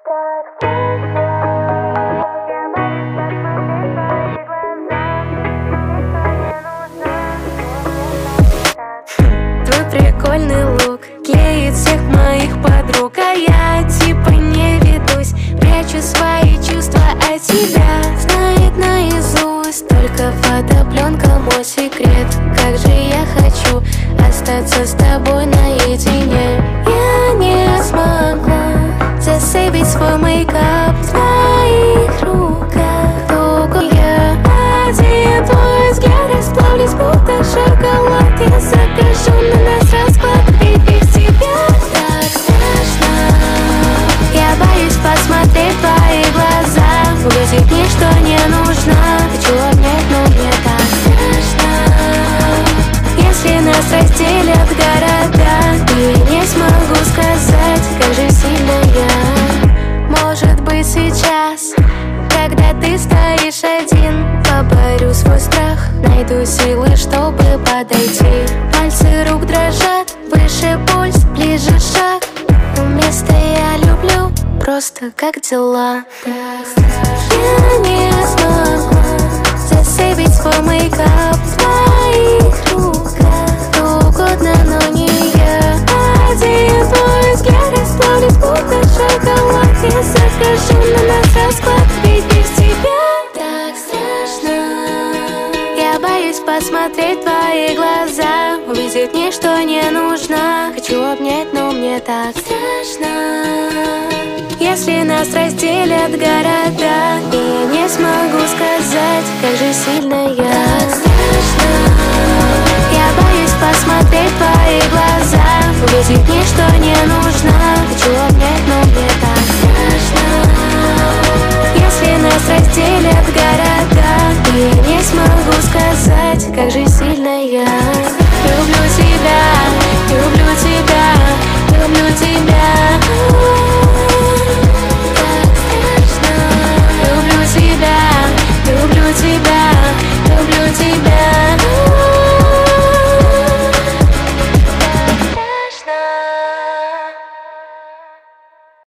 Твой прикольный лук клеит всех моих подруг, а я типа не ведусь, прячу свои чувства от тебя. Знает наизусть только фотопленка мой секрет. Как же я хочу остаться с тобой наедине. Я не смогла засейвить свой мейкап в твоих руках. Долго я один твой взгляд расплавлюсь, будто шоколад. Я закажу на нас расклад, ведь без тебя так страшно. Я боюсь посмотреть в твои глаза, увидеть мне, что не нужно. Хочу обнять, но мне так страшно. Если нас разделят города, и я не смогу сказать, как же сильно я. Может быть сейчас, когда ты стоишь один, поборю свой страх, найду силы, чтобы подойти. Пальцы рук дрожат, выше пульс, ближе шаг. Вместо «я люблю» просто «как дела». Я не смогла засейвить свой мейкап в твоих руках. Кто угодно, но не я. Один твой взгляд расплавлюсь, будто шоколад. Я закажу на нас расклад, ведь без тебя так страшно. Я боюсь посмотреть в твои глаза, увидеть мне, что не нужно. Хочу обнять, но мне так страшно. Если нас разделят города, и я не смогу сказать, как же сильно я. Так страшно. Я боюсь посмотреть в твои глаза, увидеть мне, что не нужно. Хочу обнять, но мне так страшно. Если нас разделят города, и я не смогу сказать, как же сильно я. Люблю тебя, люблю тебя, люблю тебя.